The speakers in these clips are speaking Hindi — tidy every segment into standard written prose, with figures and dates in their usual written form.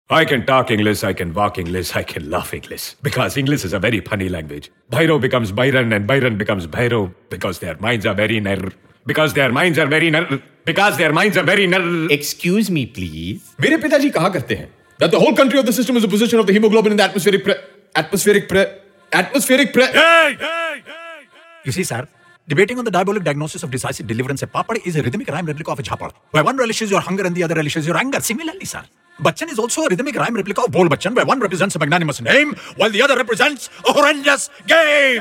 I can talk English, I can walk English, I can laugh English. Because English is a very funny language. Bhairo becomes Byron and Byron becomes Bhairo because their minds are very narrow. Because their minds are very narrow. Because their minds are very narrow. Excuse me, please. मेरे पिताजी कहा करते हैं that the whole country of the system is a position of the hemoglobin in the atmospheric pre. Hey! You see, sir, debating on the diabolic diagnosis of decisive deliverance a papad is a rhythmic rhyme replica of a jhapad, where one relishes your hunger and the other relishes your anger. Similarly, sir, Bachchan is also a rhythmic rhyme replica of Bol Bachchan, where one represents a magnanimous name, while the other represents a horrendous game.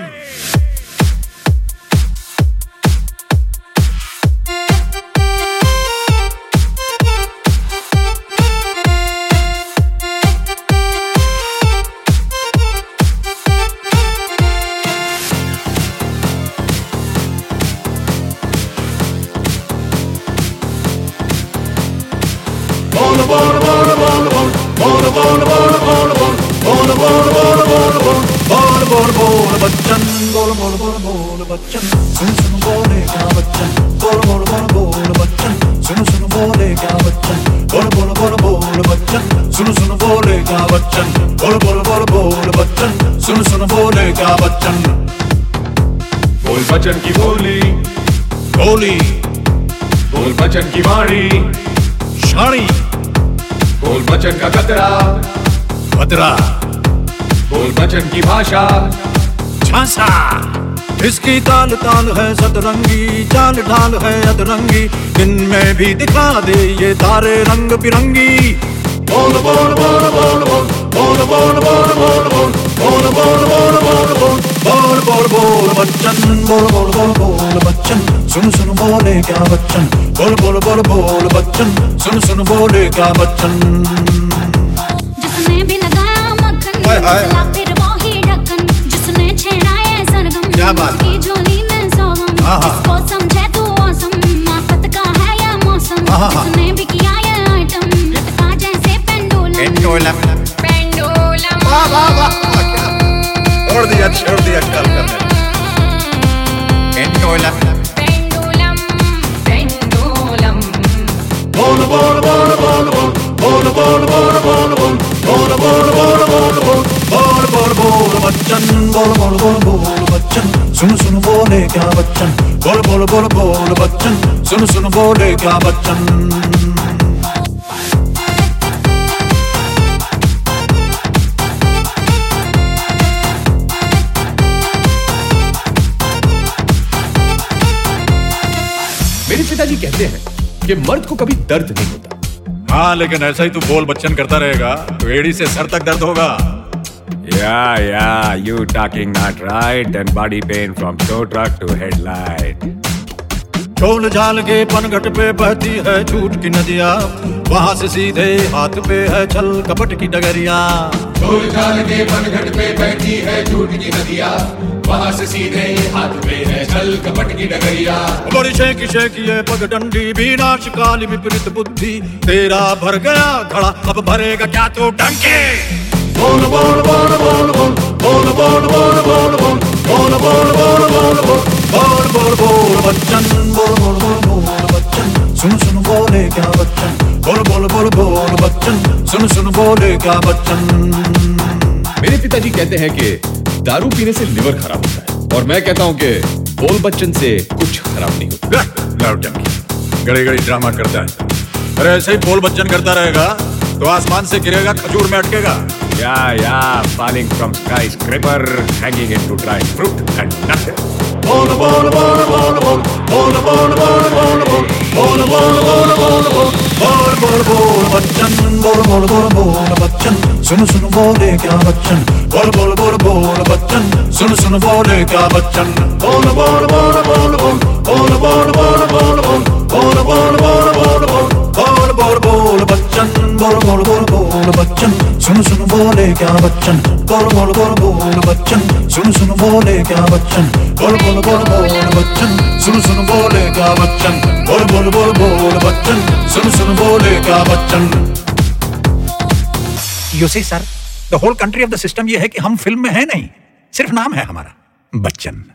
Bachchan सुन सुन बोले क्या बच्चन बोल बोल बोल बोल बच्चन सुन सुन बोले क्या बच्चन बोल बोल बोल बोल बच्चन सुन सुन बोले क्या बच्चन बोल बोल बोल बोल बच्चन सुन सुन बोले क्या बच्चन बोल बच्चन की बोली बोली बोल बच्चन की वाणी शाणी बोल बच्चन का कतरा खतरा बोल बच्चन की भाषा झांसा इसकी ताल ताल है सतरंगी चाल ढाल है अतरंगी दिन में भी दिखा दे ये तारे रंग बिरंगी बोल बोल बोल बोल बोल बोल बोल बोल बोल बोल बोल बोल बोल बोल बोल बोल बोल बच्चन बोल बोल बोल बोल बच्चन सुन सुन बोले क्या बच्चन बोल बोल बोल बोल बच्चन सुन सुन बोले क्या बच्चन जिसने भी लगाया मक्खन चला फिर वो ही ढक्कन जिसने छेड़ा ये सरगम क्या बात की झोली में सोगम इसको समझे तू औसम आफत का है ये मौसम जिसने भी किया ये आइटम लटका जैसे पेंडुलम वाह वाह वाह छोड़ दिया कल करने पेंडुलम बोल बोल बोल बोल बोल बोल बोल बोल बोल बोल बोल बोल बोल बोल बोल बोल बोल बच्चन बोल बोल बोल बोल बच्चन सुन सुन बोले क्या बच्चन बोल बोल बोल बोल बच्चन सुन सुन बोले क्या बच्चन मेरे पिताजी कहते हैं कि मर्द को कभी दर्द नहीं होता। हाँ लेकिन ऐसा ही तू बोल बच्चन करता रहेगा तो एड़ी से सर तक दर्द होगा Yeah, you talking not right and body pain from tow truck to headlight. झोल झाल के पनघट पे बहती है झूठ की नदियाँ वहाँ से सीधे हाथ पे है छल कपट की डगरिया झोल झाल के पनघट पे बहती है झूठ की नदियाँ वहाँ से सीधे हाथ पे है छल कपट की डगरिया बड़ी शेकी ये पगडंडी भी नाश काली विपरीत बुद्धि तेरा भर गया घड़ा अब भरेगा क्या तू डंके बोल बोल बोल बोल बोल बोल बोल बोल बोल बोल बोल बोल बोल बोल बोल बोल बोल बोल बच्चन बोल बोल बोल बोल बच्चन सुन सुन बोले क्या बच्चन बोल बोल बोल बोल बच्चन सुन सुन बोले क्या बच्चन मेरे पिताजी कहते हैं कि दारू पीने से लिवर खराब होता है और मैं कहता हूँ कि बोल बच्चन से कुछ खराब नहीं होता। गड़ी गड़ी ड्रामा करता है अरे ऐसे ही बोल बच्चन करता रहेगा तो आसमान से गिरेगा खजूर में अटकेगा Yeah, falling from skyscraper, hanging into dry fruit and nuts. बोल बोल बोल बोल बोल बोल बोल बोल बोल बोल बोल बोल बोल बोल बोल बोल बोल बोल बच्चन बोल बोल बोल बोल बच्चन सुन सुन बोले क्या बच्चन बोल बोल बोल बोल बच्चन सुन सुन बोले क्या बच्चन बोल बोल बोल बोल बोल बोल बोल बोल बोल बोल बोल बोल बोल बोल बोल बोल बोल बोल बच्चन बोल बोल बोल बोल बच्चन सुन सुन बोले क्या बच्चन बोल बोल बोल बोल बच्चन सुन सुन बोले क्या बच्चन बोल बोल बोल बोल बच्चन सुन सुन बोले क्या बच्चन बोल बोल बोल बोल बच्चन सुन सुन बोले क्या Bachchan You see, sir, the whole country of the system ये है कि हम फिल्म में है नहीं सिर्फ नाम है हमारा बच्चन